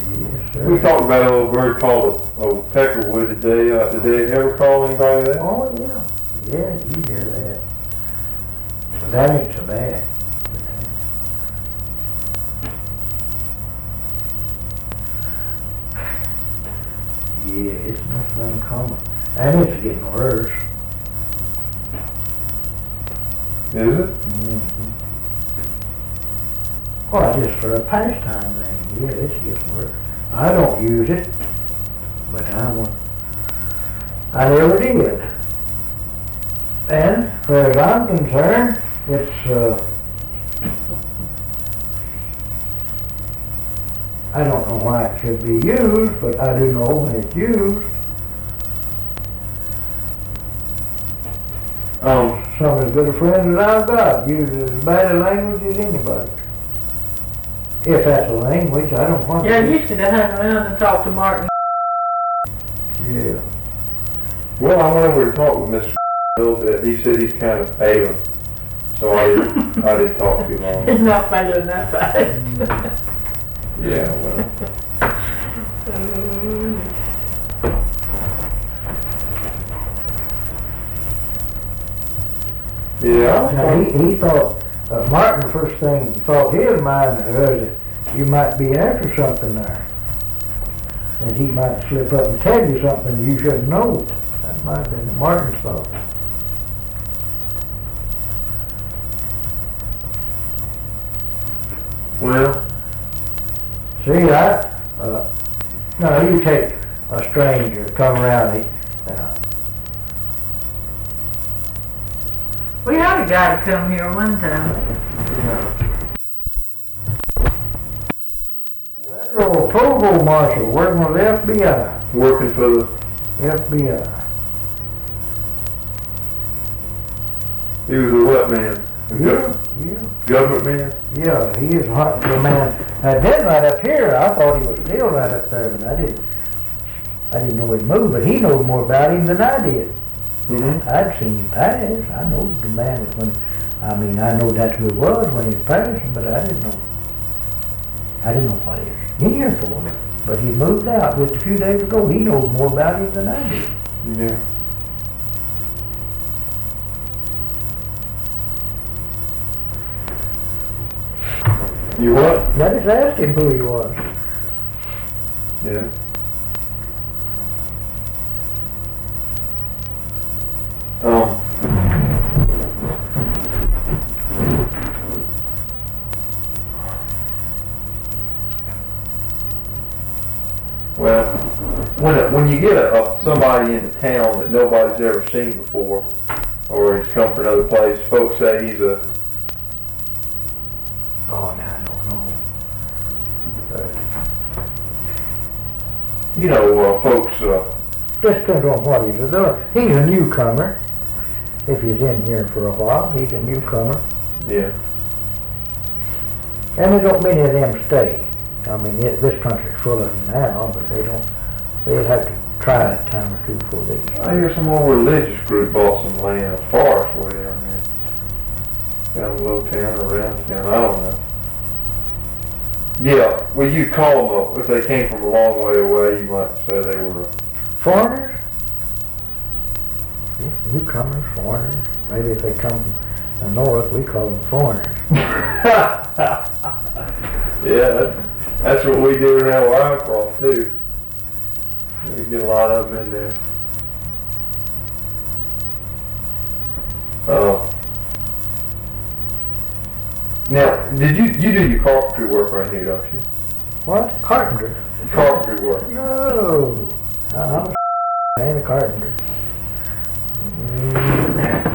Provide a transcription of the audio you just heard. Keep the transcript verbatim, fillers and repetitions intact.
Yes, sir. We talked about an old bird called a, a peckerwood today. Uh, did they ever call anybody that? Oh, yeah. Yeah, you hear that. But that ain't so bad. Yeah, it's nothing uncommon. And it's getting worse. Is it? Mm-hmm. Well, just for a pastime thing. Yeah, it's getting worse. I don't use it, but I want. I never did. And, as far as I'm concerned, it's, uh, I don't know why it should be used, but I do know when it's used. Um, Some as good a friend as I've got uses as bad a language as anybody. If that's a language, I don't want Yeah, to. you should have hung around and talked to Martin. Yeah. well, I went over to talk with Mister a little bit. He said he's kind of ailing, so I didn't, I didn't talk too long. It's not failing that fast. Yeah, well. Yeah. Now, he, he thought, uh, Martin, first thing he thought his mind was that you might be after something there. And he might slip up and tell you something you shouldn't know. That might have been Martin's thought. Well, See, I, uh, no, you take a stranger, come around, he, uh, We had a guy to come here one time. Federal provost marshal working with the F B I. working for the, F B I. he was a what man? A Yeah, gov- yeah, government man? yeah, he is hot for a man. I did right up here, I thought he was still right up there, but I didn't, I didn't know he'd move, but he knows more about him than I did. Mm-hmm. I'd seen him pass, I know the man is when, I mean, I know that's who it was when he was passing, but I didn't know, I didn't know what he was in here for, but he moved out just a few days ago, he knows more about him than I did. Yeah. You what? I just asked him who he was. Yeah. Um. Well, when it, when you get a, a, somebody into town that nobody's ever seen before, or he's come from another place, folks say he's a, Oh, now I don't know. you know, uh, folks, uh, Just depends on what he's doing. He's a newcomer. If he's in here for a while, he's a newcomer. yeah, And there don't many of them stay. I mean, it, this country's full of them now, but they don't, they'll have to try it a time or two before they can. I hear some old religious group bought some land, forest way down there. Down low town or around town, I don't know. Yeah, well you call them up, if they came from a long way away, you might say they were, Foreigners? Yeah, newcomers, foreigners. Maybe if they come from the north, we call them foreigners. yeah, that's, that's what we do around where I'm from too. We get a lot of them in there. Uh, now, did you, you do your carpentry work around here, don't you? What? Carpenter? Carpentry work. No. I'm a and a carpenter. Mm.